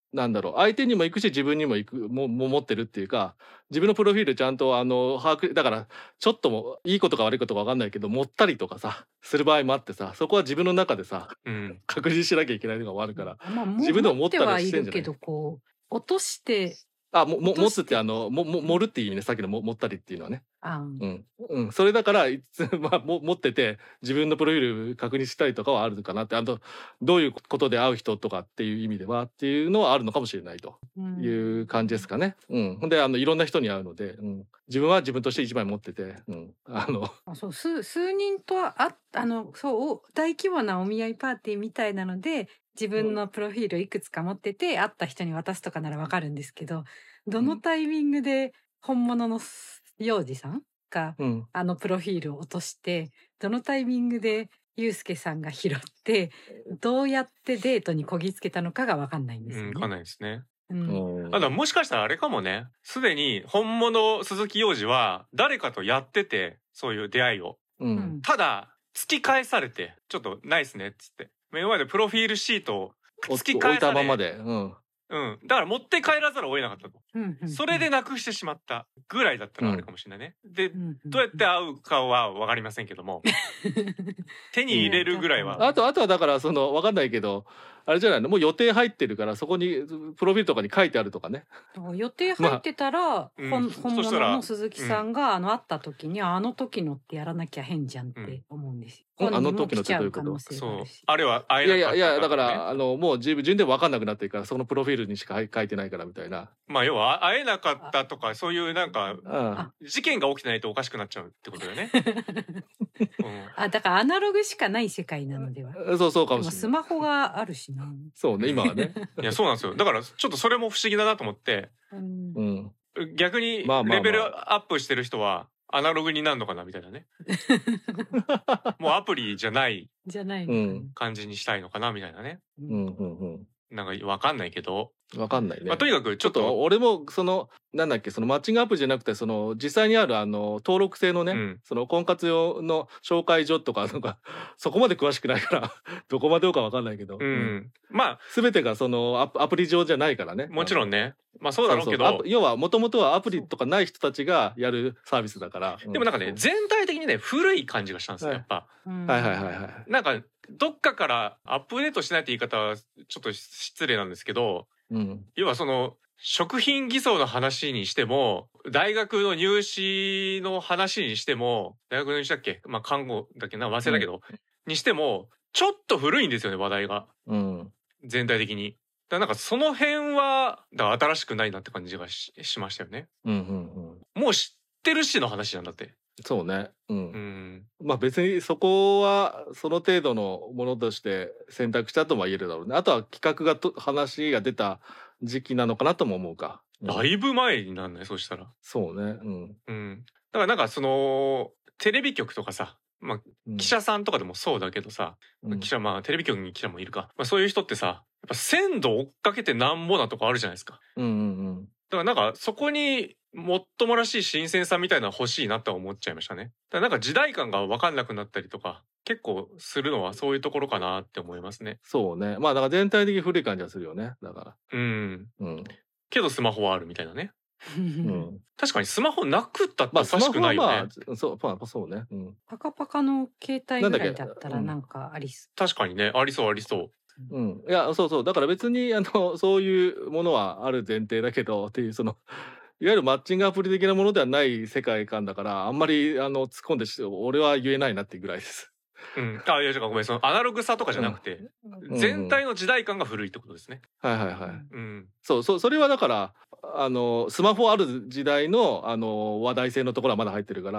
なんだろう、相手にも行くし自分にも行くも持ってるっていうか、自分のプロフィールちゃんと把握だから、ちょっともいいことか悪いことか分かんないけど持ったりとかさする場合もあってさ、そこは自分の中でさ、確認しなきゃいけないのがもあるから、自分でも持ったりしてんじゃない。けどこう落として持つって盛るっていう意味ね、さっきの持ったりっていうのはね。それだから持ってて自分のプロフィール確認したりとかはあるかなって、どういうことで会う人とかっていう意味ではっていうのはあるのかもしれないという感じですかね。ほんでいろんな人に会うので、自分は自分として一枚持ってて、 そう数人とそう大規模なお見合いパーティーみたいなので自分のプロフィールをいくつか持ってて会った人に渡すとかならわかるんですけど、どのタイミングで本物の幼児さんが、プロフィールを落として、どのタイミングでユうスケさんが拾ってどうやってデートにこぎつけたのかがわかんないんですよね。 わかんないですね。もしかしたらあれかもね、すでに本物鈴木幼児は誰かとやってて、そういう出会いを、ただ突き返されて、ちょっとナイスねっつって目の前でプロフィールシートを突き返され、 置いたままで、 だから持って帰らざるを得なかったと、それでなくしてしまったぐらいだったらあるかもしれないね。で、どうやって会うかは分かりませんけども手に入れるぐらいは、 あとはだから分かんないけど、あれじゃないの、もう予定入ってるからそこにプロフィールとかに書いてあるとかね。 予定入ってたら、本物の鈴木さんが会った時にあの時のってやらなきゃ変じゃんって思うんですよ。 あの時のってどういうこと？ そう、あれは会えなかった、 いやだからもう自分で分かんなくなってるから、そのプロフィールにしか書いてないからみたいな。 要は会えなかったとか、そういうなんか事件が起きてないとおかしくなっちゃうってことだよね。 だからアナログしかない世界なのでは。 そうかもしれない。 スマホがあるしな。 そうね、今はね。 いやそうなんですよ。だからちょっとそれも不思議だなと思って、逆にレベルアップしてる人はアナログになるのかなみたいなね。もうアプリじゃない感じにしたいのかなみたいなね。なんか分かんないけど。 分かんないね。 とにかくちょっと俺もなんだっけ、そのマッチングアプリじゃなくて、実際にある登録制のね、その婚活用の紹介所とかそこまで詳しくないからどこまでどうか分かんないけど、全てがアプリ上じゃないからね。 もちろんね。そうだろうけど、 要はもともとはアプリとかない人たちがやるサービスだから。 でもなんかね、全体的にね古い感じがしたんですよ、やっぱ。なんかどっかからアップデートしないって言い方はちょっと失礼なんですけど、要は食品偽装の話にしても、大学の入試の話にしても、大学の入試だっけ、看護だっけな、忘れたけど、にしてもちょっと古いんですよね、話題が。全体的に。だからなんかその辺は新しくないなって感じが しましたよね。もう知ってるしの話なんだって。 そうね。別にそこはその程度のものとして選択したとも言えるだろうね。あとは企画話が出た時期なのかなとも思うか。 だいぶ前になんない、そうしたら。 そうね。 だからなんかテレビ局とかさ、記者さんとかでもそうだけどさ、記者テレビ局に記者もいるか、そういう人ってさ、やっぱ鮮度追っかけてなんぼなとこあるじゃないですか。だからなんかそこにもっともらしい新鮮さみたいなの欲しいなとは思っちゃいましたね。だからなんか時代感が分かんなくなったりとか結構するのはそういうところかなって思いますね。 そうね。だから全体的に古い感じはするよね。だから。 けどスマホはあるみたいなね。確かにスマホなくったっておかしくないよね。 そうね。 パカパカの携帯ぐらいだったらなんかありそう。 確かにね、ありそうありそう。 いやそうだから別にそういうものはある前提だけどっていう、いわゆるマッチングアプリ的なものではない世界観だから、あんまり突っ込んで俺は言えないなっていうぐらいです。 いやごめん、アナログさとかじゃなくて、全体の時代感が古いってことですね。それはだからスマホある時代の話題性のところはまだ入ってるから、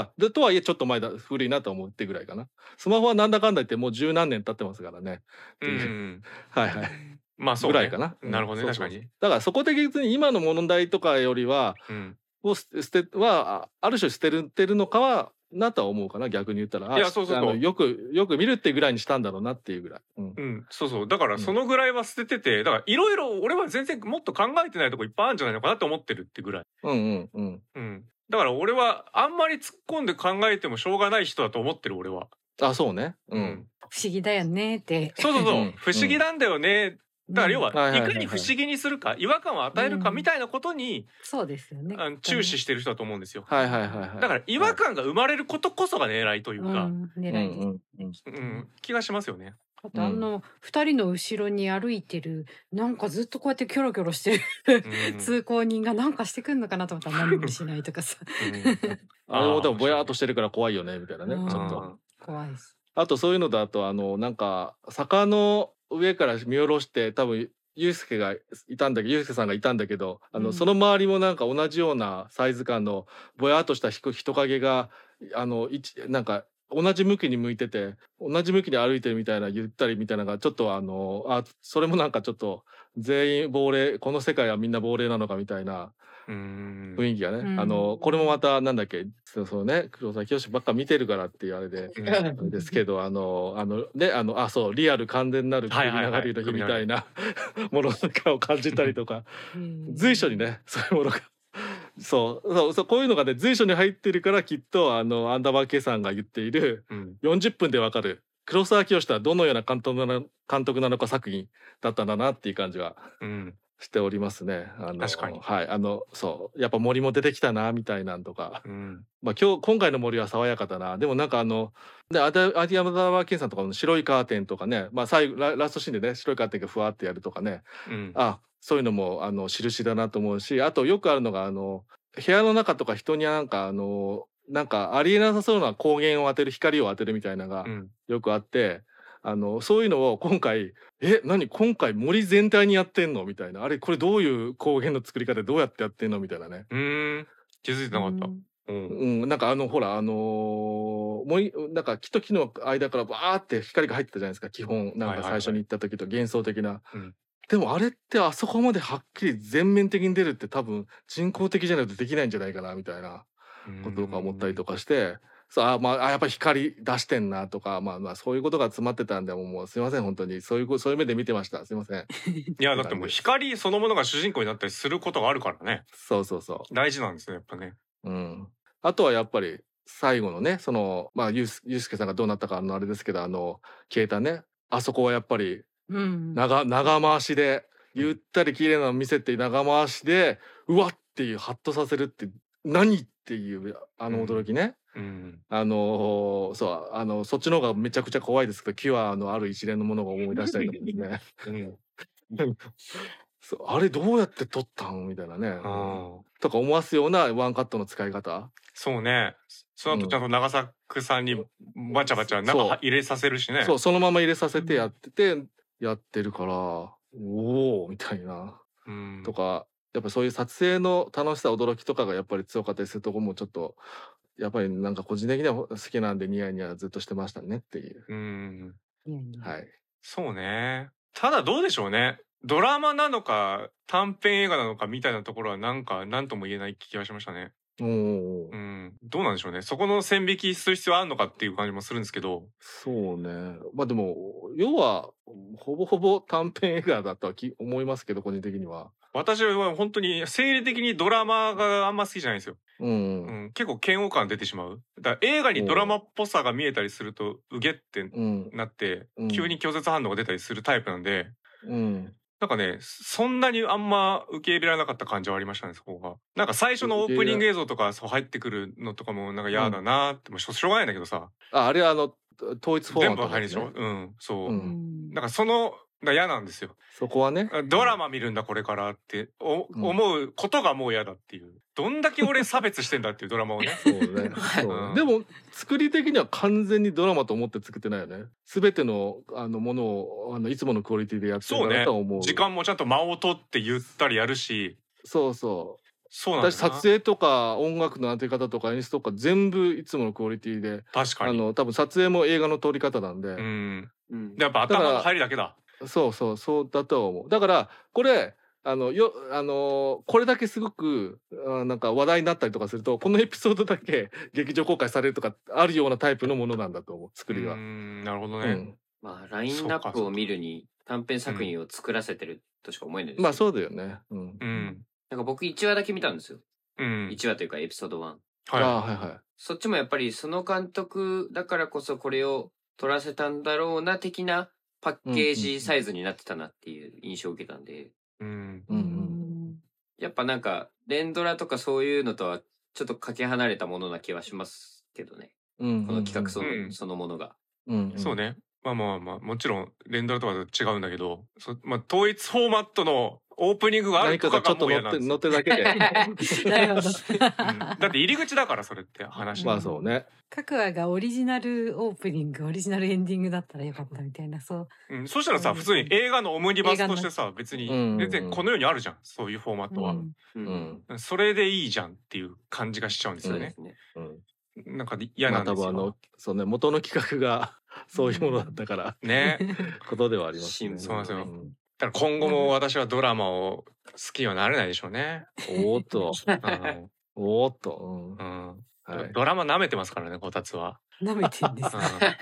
とはいえちょっと前だ古いなと思うってぐらいかな。スマホはなんだかんだ言ってもう十何年経ってますからね。 そうぐらいかな。 なるほどね、確かに。 だからそこ的に今の問題とかよりはある種捨てるのかはなとは思うかな、逆に言ったら。よく見るってぐらいにしたんだろうなっていうぐらい。 だからそのぐらいは捨ててて、だからいろいろ俺は全然もっと考えてないとこいっぱいあるんじゃないのかなと思ってるってぐらい。だから俺はあんまり突っ込んで考えてもしょうがない人だと思ってる、俺は。 そうね。 不思議だよねって。 そう不思議なんだよね。 だから要はいかに不思議にするか違和感を与えるかみたいなことにそうですよね。 注視してる人だと思うんですよ。 はいはいはいはい。 だから違和感が生まれることこそが狙いというか、 狙いです。 気がしますよね。 あと2人の後ろに歩いてるなんかずっとこうやってキョロキョロしてる通行人がなんかしてくんのかなと思ったら何もしないとかさ。 あれもでもぼやっとしてるから怖いよねみたいなね、ちょっと怖いです。 あとそういうのだとなんか坂の上から見下ろして多分ユースケさんがいたんだけどその周りもなんか同じようなサイズ感のぼやっとした人影がなんか同じ向きに向いてて同じ向きに歩いてるみたいなゆったりみたいなのがちょっとそれもなんかちょっと全員亡霊この世界はみんな亡霊なのかみたいな雰囲気がねこれもまたなんだっけそうね黒崎清ばっか見てるからっていうあれでですけどそうリアル完全なる首長竜の日みたいなものとかを感じたりとか随所にねそういうものがそうこういうのがね随所に入ってるからきっとアンダーバー K さんが言っている40分でわかる黒沢清とはどのような監督なのか作品だったんだなっていう感じはしておりますね。 確かに。 はいそうやっぱ森も出てきたなみたいなんとか、まあ今回の森は爽やかだなでもなんかアンダーバー K さんとかの白いカーテンとかねまあ最後ラストシーンでね白いカーテンがふわってやるとかね、そういうのも印だなと思うしあとよくあるのが部屋の中とか人になんかなんかありえなさそうな光源を当てる光を当てるみたいなのがよくあって、そういうのを今回今回森全体にやってんのみたいなこれどういう光源の作り方でどうやってやってんのみたいなね。 気づいてなかった。 なんかほらなんか木と木の間からバーって光が入ってたじゃないですか基本なんか最初に言った時と幻想的な。でもあれってあそこまではっきり全面的に出るって多分人工的じゃないとできないんじゃないかなみたいなこととか思ったりとかしてやっぱり光出してんなとかそういうことが詰まってたんでもうすいません本当にそういう目で見てましたすいません。 いやだってもう光そのものが主人公になったりすることがあるからね。 そう大事なんですねやっぱね。 あとはやっぱり最後のねユースケさんがどうなったかあれですけど消えたねあそこはやっぱり長回しでゆったり綺麗なの見せて長回しでうわっていうハッとさせるって何っていう驚きね。そっちの方がめちゃくちゃ怖いですけどキュアのある一連のものが思い出したりとかですね。あれどうやって撮ったんみたいなねとか思わすようなワンカットの使い方。 そうねその後ちゃんと長作さんにバチャバチャ中入れさせるしね。 そのまま入れさせてやってるからおおみたいなとかやっぱそういう撮影の楽しさ驚きとかがやっぱり強かったりするとこもちょっとやっぱりなんか個人的には好きなんでニヤニヤずっとしてましたねっていう。はい。 そうね。ただどうでしょうね。ドラマなのか短編映画なのかみたいなところはなんか何とも言えない気がしましたね。どうなんでしょうね。そこの線引きする必要あるのかっていう感じもするんですけど。 そうね。でも要はほぼほぼ短編映画だとは思いますけど個人的には。 私は本当に生理的にドラマがあんま好きじゃないんですよ。結構嫌悪感出てしまう。だから映画にドラマっぽさが見えたりするとうげってなって、急に拒絶反応が出たりするタイプなんで、なんかねそんなにあんま受け入れられなかった感じはありましたねそこが。なんか最初のオープニング映像とか入ってくるのとかもなんか嫌だなってしょうがないんだけどさ。 あれは統一フォーマット、 全部入るでしょ。そう。なんかそのが嫌なんですよ。 そこはね。 ドラマ見るんだこれからって思うことがもう嫌だっていう。どんだけ俺差別してんだっていうドラマをね。 そうね。でも作り的には完全にドラマと思って作ってないよね。全てのものをいつものクオリティでやってるなと思う。 時間もちゃんと間を取ってゆったりやるし。 そうなんだ。撮影とか音楽の当て方とか演出とか全部いつものクオリティで。 確かに。 多分撮影も映画の撮り方なんで。 やっぱ頭の入りだけだ。 そうだと思う。だからこれこれだけすごくなんか話題になったりとかするとこのエピソードだけ劇場公開されるとかあるようなタイプのものなんだと思う作りは。 なるほどね。 ラインナップを見るに短編作品を作らせてるとしか思えないです。 そうだよね。 なんか僕1話だけ見たんですよ。1話というかエピソード1。そっちもやっぱりその監督だからこそこれを撮らせたんだろうな的なパッケージサイズになってたなっていう印象を受けたんで、やっぱなんか連ドラとかそういうのとはちょっとかけ離れたものな気はしますけどね、この企画そのものが。 そうね。まあもちろん連ドラとかと違うんだけど、統一フォーマットのオープニングがあるとかがもう嫌なんですよ。 乗ってるだけで。 なるほど。 だって入り口だからそれって話。 まあそうね。 各話がオリジナルオープニング、オリジナルエンディングだったらよかったみたいな、そう。 そしたらさ、普通に映画のオムニバスとしてさ、別に全然この世にあるじゃん、そういうフォーマットは。それでいいじゃんっていう感じがしちゃうんですよね。なんか嫌なんですよ。 多分そうね、元の企画がそういうものだったからね、 ことではありますね。 そうなんですよ。だから今後も私はドラマを好きにはなれないでしょうね。 おっと。おっと。 ドラマ舐めてますからね、こたつは。 舐めてんですか。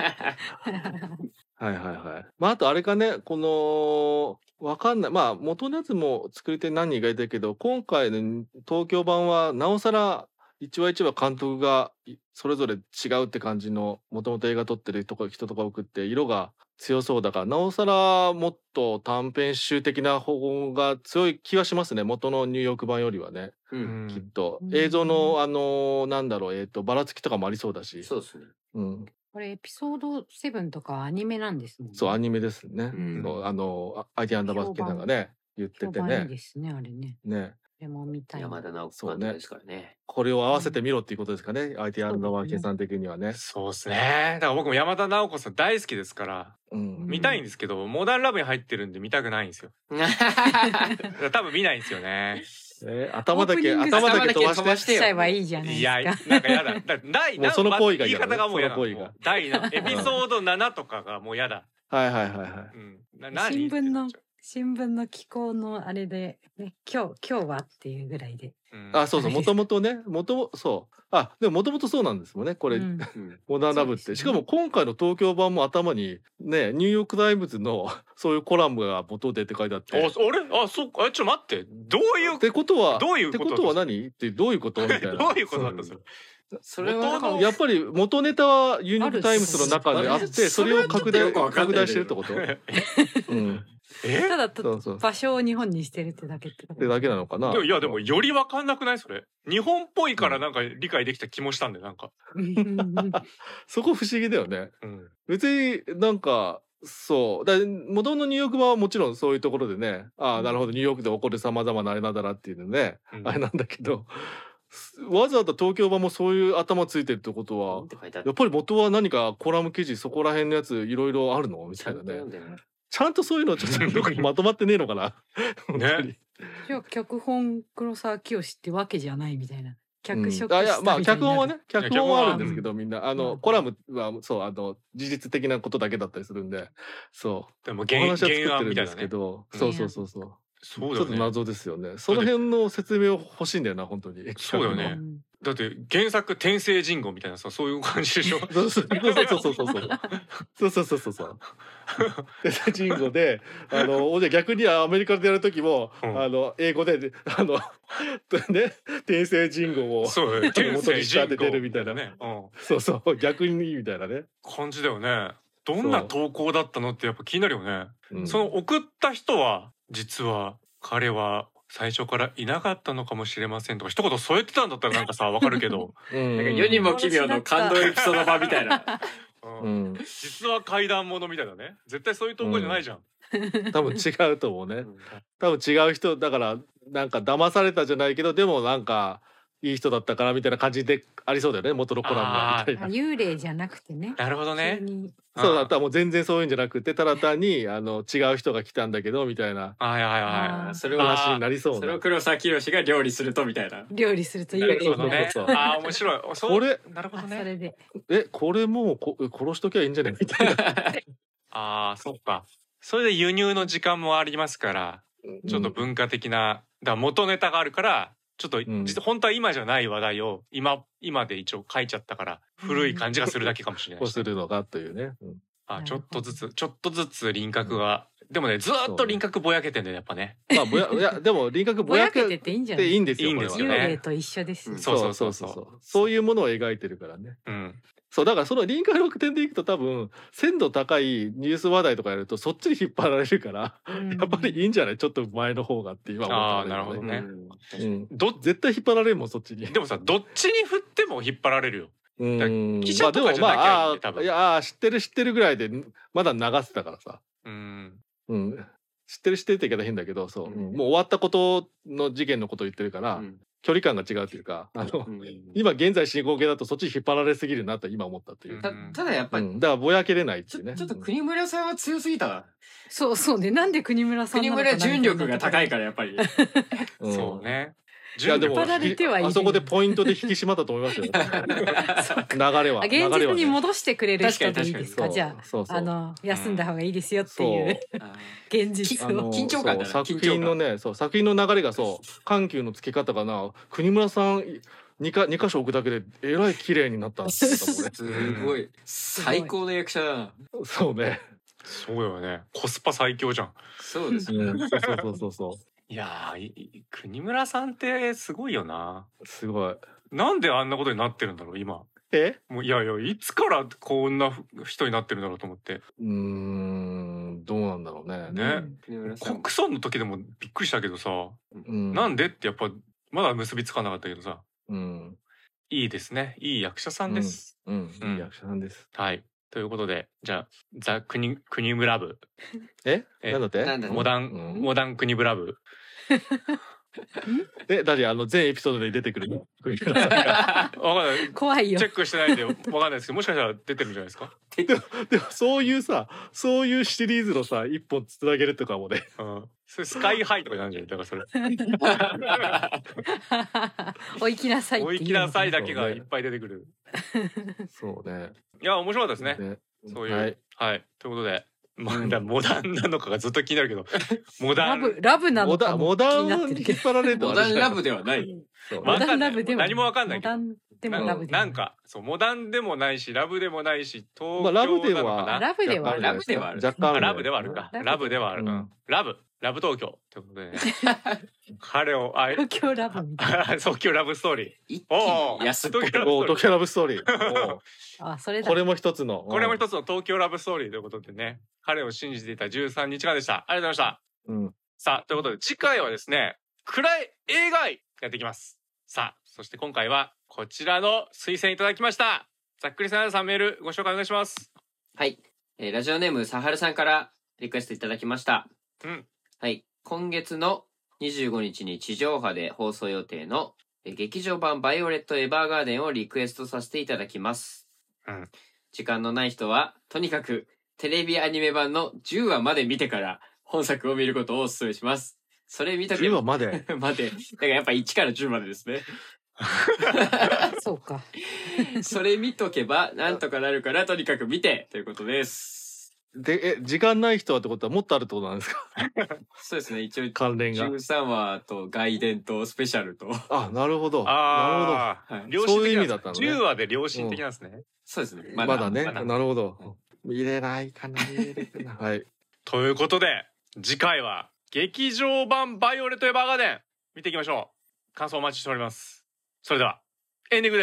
はいはいはい。まああとあれかね、このわかんない。まあ元のやつも作り手何人かいたけど、今回の東京版はなおさら一話一話監督がそれぞれ違うって感じの、もともと映画撮ってる人とか送って色が強そうだから、なおさらもっと短編集的な方法が強い気はしますね、元のニューヨーク版よりはね。きっと映像のなんだろう、ばらつきとかもありそうだし。 そうですね。 これエピソード7とかはアニメなんですもんね。 そう、アニメですね。ITアンダーバースケさんがね言っててね。 いいですね、あれね。 ね。 でも見たい。 山田直子監督ですからね。 これを合わせてみろっていうことですかね。ITアンダーバースケさん的にはね。 そうですね。だから僕も山田直子さん大好きですから、見たいんですけど、モダンラブに入ってるんで見たくないんですよ。多分見ないんですよね。 頭だけ飛ばしてしちゃえばいいじゃないですか。 いや、なんかやだ。もうその行為が言い方がもう嫌だ。エピソード7とかがもう嫌だ。 はいはいはいはい。新聞の寄稿のあれで、ね、今日はっていうぐらいで。 そうそう、もともとそう。でももともとそうなんですもんね、これ、モダンラブって。しかも今回の東京版も頭に、ね、ニューヨークタイムズのそういうコラムが元でって書いてあって。 あれそうか。ちょっと待って。どういうってことは、 どういうことは何ってどういうことみたいな。 どういうことなんですよ。 それはやっぱり元ネタはユニークタイムズの中であって、それを拡大してるってこと？ ただ場所を日本にしてるってだけなのかな。 いやでもより分かんなくないそれ。日本っぽいからなんか理解できた気もしたんで、なんか。 そこ不思議だよね。別になんかそうだ、元のニューヨーク版はもちろんそういうところでね、なるほどニューヨークで起こるさまざまなあれなんだなっていうのね、あれなんだけど。わざわざ東京版もそういう頭ついてるってことは、やっぱり元は何かコラム記事そこら辺のやついろいろあるのみたいなね。ちゃんとそういうのちょっとどこにまとまってねえのかな。 ね。 じゃあ脚本黒沢清ってわけじゃないみたいな。脚本はね、脚本はあるんですけど、みんなコラムはそう事実的なことだけだったりするんで、そう。 でも原案作ってるんですけど、そう。ちょっと謎ですよね。その辺の説明を欲しいんだよな、本当に。 そうよね。だって原作天聖人語みたいなそういう感じでしょ。 そう。天聖人語で、逆にアメリカでやる時も英語でね天聖人語を元に仕立ててるみたいなね。そう逆にみたいなね。 感じだよね。どんな投稿だったのってやっぱ気になるよね。その送った人は実は彼は最初からいなかったのかもしれませんとか一言添えてたんだったらなんかさわかるけど、 世にも奇妙の感動エピソード版みたいな。 実は怪談ものみたいなね。絶対そういう投稿じゃないじゃん。 多分違うと思うね。多分違う人だからなんか騙されたじゃないけど、でもなんかいい人だったからみたいな感じでありそうだよね、元のコラムがみたいな。 幽霊じゃなくてね。 なるほどね。 そうだったらもう全然そういうんじゃなくて、ただ単に違う人が来たんだけどみたいなそれ話になりそうな。 それを黒沢清が料理するとみたいな。 料理すると幽霊ね。面白い。 これなるほどね。 それでこれもう殺しときゃいいんじゃないみたいな。 そっか。それで輸入の時間もありますから、ちょっと文化的な元ネタがあるから。ちょっと本当は今じゃない話題を今で一応書いちゃったから古い感じがするだけかもしれない。 こうするのかというね。 ちょっとずつ輪郭が、でもねずっと輪郭ぼやけてんだよやっぱね。 いやでも輪郭ぼやけていいんですよ。 幽霊と一緒です。 そう。 そういうものを描いてるからね。 そうだからその臨海6点でいくと多分鮮度高いニュース話題とかやるとそっちに引っ張られるから、やっぱりいいんじゃないちょっと前の方がって今思ったんだけどね。 なるほどね。絶対引っ張られるもんそっちに。 でもさどっちに振っても引っ張られるよ。記者とかじゃなきゃいい多分。 いや知ってるぐらいでまだ流せたからさ。知ってるって言い方変だけどそう、もう終わったことの事件のことを言ってるから、距離感が違うというか今現在進行形だとそっちに引っ張られすぎるなと今思ったっていう。 ただやっぱり、 だからぼやけれないっていうね。 ちょっと国村さんは強すぎたな。 そうね、なんで国村さんなのかな。 国村純力が高いからやっぱり。 そうね。 いやでもあそこでポイントで引き締まったと思いますよ。流れは現実に戻してくれる人でいいですか。じゃあ休んだ方がいいですよっていう現実を。 緊張感だな。 作品のね作品の流れが緩急のつけ方かな。国村さん2箇所置くだけでえらい綺麗になったんですすごい最高の役者だな。 そうね。 そうよね。コスパ最強じゃん。 そうですね。 そう。 いや国村さんってすごいよな。 すごい。 なんであんなことになってるんだろう今。もういやいつからこんな人になってるんだろうと思って。 どうなんだろうね。 国村の時でもびっくりしたけどさ、なんでってやっぱまだ結びつかなかったけどさ。いいですね。いい役者さんです。 いい役者さんです。 はい。ということでじゃあザ・国村部なんだってモダン国村部誰全エピソードで出てくるの？ わかんない。 怖いよ。 チェックしてないんでわかんないですけどもしかしたら出てるんじゃないですか。 でもそういうシリーズのさ一本つなげるとかもね。 それスカイハイとかなんじゃないだからそれ。 お行きなさい。 お行きなさいだけがいっぱい出てくる。 そうね。 いや面白かったですね。そういうはいということで。モダンなのかがずっと気になるけどモダンラブなのかモダンに引っ張られるモダンラブではない。 モダンラブでも何もわかんないけどなんかそうモダンでもないしラブでもないし東京ラブではラブではある。 若干ラブではあるか。ラブではある。ラブ東京ということでね。彼を東京ラブみたいな。 東京ラブストーリー。 一気に安っぽい。 東京ラブストーリー。 それだ。 これも一つの東京ラブストーリーということでね。彼を信じていた13日間でした。ありがとうございました。さあということで次回はですね暗い映画愛やっていきます。さあそして今回はこちらの推薦いただきました。ざっくりさんメールご紹介お願いします。 はい、ラジオネームさはるさんからリクエストいただきました。はい、今月の25日に地上波で放送予定の劇場版バイオレット・エヴァーガーデンをリクエストさせていただきます。時間のない人はとにかくテレビアニメ版の10話まで見てから本作を見ることをお勧めします。それ見とけば 10話までだからやっぱ1から10までですね。 そうか。 それ見とけばなんとかなるからとにかく見てということです。 で時間ない人はってことはもっとあるってことなんですか？ そうですね。一応関連が 13話と外伝とスペシャルと。 なるほど。 なるほど。 そういう意味だったのね。 10話で良心的なんですね。 そうですね。 まだね。なるほど。見れないかな。はい。 ということで次回は劇場版バイオレット・エヴァーガーデン見ていきましょう。感想お待ちしております。それではエンディングです。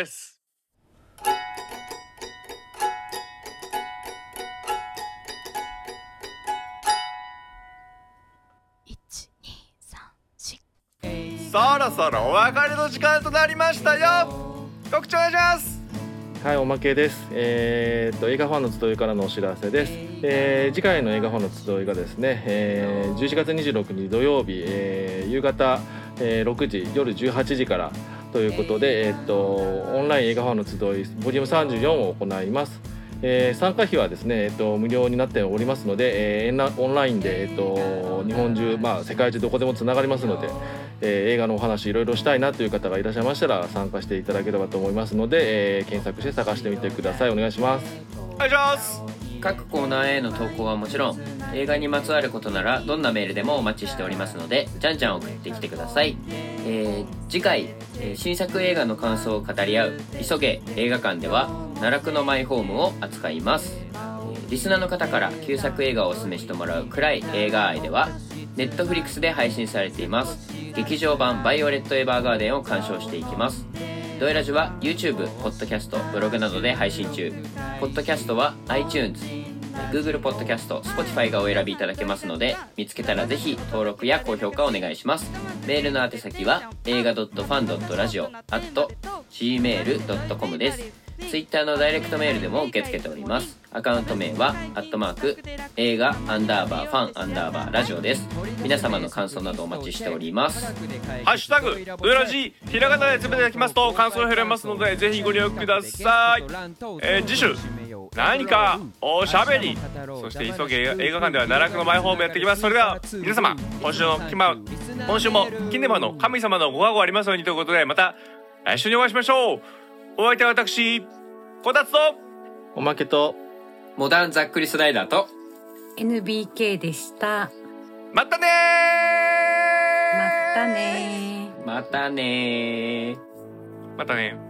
そろそろお別れの時間となりましたよ。告知お願いします。 はい、おまけです。映画ファンの集いからのお知らせです。次回の映画ファンの集いがですね、11月26日土曜日、夕方、6時夜18時からということで、オンライン映画ファンの集いボリューム34を行います。参加費はですね、無料になっておりますので、オンラインで、日本中、世界中どこでもつながりますので、映画のお話いろいろしたいなという方がいらっしゃいましたら参加していただければと思いますので、検索して探してみてください。お願いします。 お願いします。 各コーナーへの投稿はもちろん映画にまつわることならどんなメールでもお待ちしておりますのでじゃんじゃん送ってきてください。次回、新作映画の感想を語り合う急げ映画館では奈落のマイホームを扱います。リスナーの方から旧作映画をおすすめしてもらう暗い映画愛ではネットフリックスで配信されています劇場版バイオレット・エヴァーガーデンを鑑賞していきます。 ドエラジは YouTube、ポッドキャスト、ブログなどで配信中。ポッドキャストは iTunes、Google ポッドキャスト、Spotify がお選びいただけますので、見つけたらぜひ登録や高評価お願いします。メールの宛先は映画 .fan.radio@gmail.com です。Twitter のダイレクトメールでも受け付けております。アカウント名は映画_ファン_ラジオです。皆様の感想などお待ちしております。 ハッシュタグドエラジひらがなでつぶやきますと感想を拾えますので、ぜひご利用ください。次週何かおしゃべり、そして急げ映画館では奈落のマイホームやってきます。それでは皆様、今週もキネマの神様のご加護ありますようにということで、また来週にお会いしましょう。お相手は私こたつとおまけとモダンざっくりスライダーと NBK でした。 またねまたね。